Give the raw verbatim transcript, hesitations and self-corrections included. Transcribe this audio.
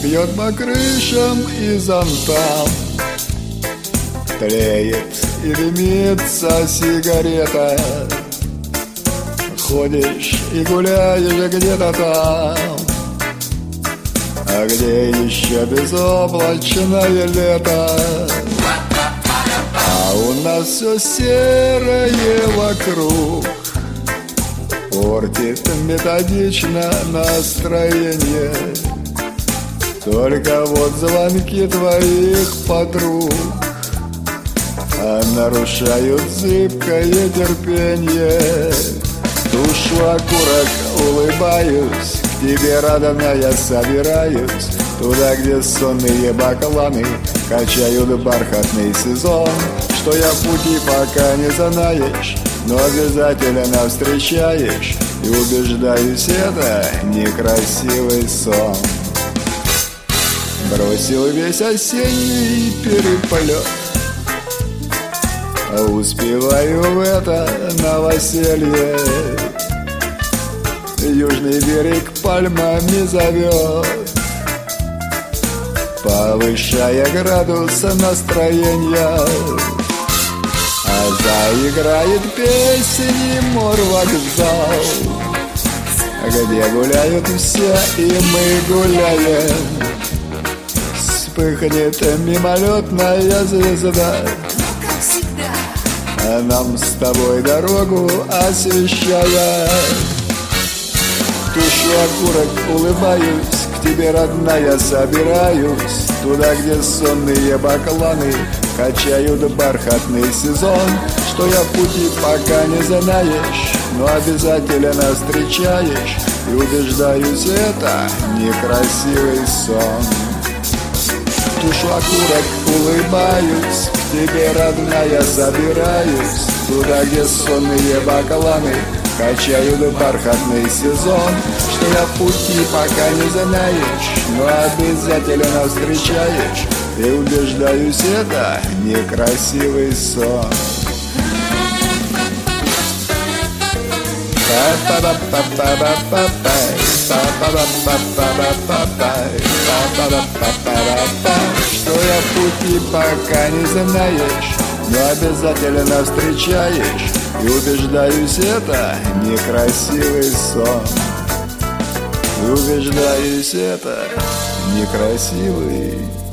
бьет по крышам и зонтам. Тлеет и дымится сигарета. Ходишь и гуляешь где-то там, а где еще безоблачное лето. А у нас все серое вокруг, портит методично настроение. Только вот звонки твоих подруг а нарушают зыбкое терпенье. Тушу окурок, улыбаюсь, к тебе, родная, собираюсь. Туда, где сонные бакланы качают бархатный сезон. Что я в пути пока не знаешь, но обязательно встречаешь. И убеждаюсь, это некрасивый сон. Бросил весь осенний переплет, а успеваю в это новоселье. Южный берег пальмами зовет, повышая градус настроения. А заиграет песни морвокзал, где гуляют все, и мы гуляем. Вспыхнет мимолетная звезда, а нам с тобой дорогу освещая. Тушу окурок, улыбаюсь, к тебе, родная, собираюсь. Туда, где сонные бакланы качают бархатный сезон. Что я в пути пока не знаешь, но обязательно встречаешь. И убеждаюсь, это некрасивый сон. Тушу окурок, улыбаюсь, к тебе, родная, собираюсь. Туда, где сонные бакланы качают бархатный сезон. Что я в пути пока не знаешь, но обязательно встречаешь. И убеждаюсь, это некрасивый сон. Что я в пути пока не знаешь, но обязательно встречаешь. И убеждаюсь, это некрасивый сон. И убеждаюсь, это некрасивый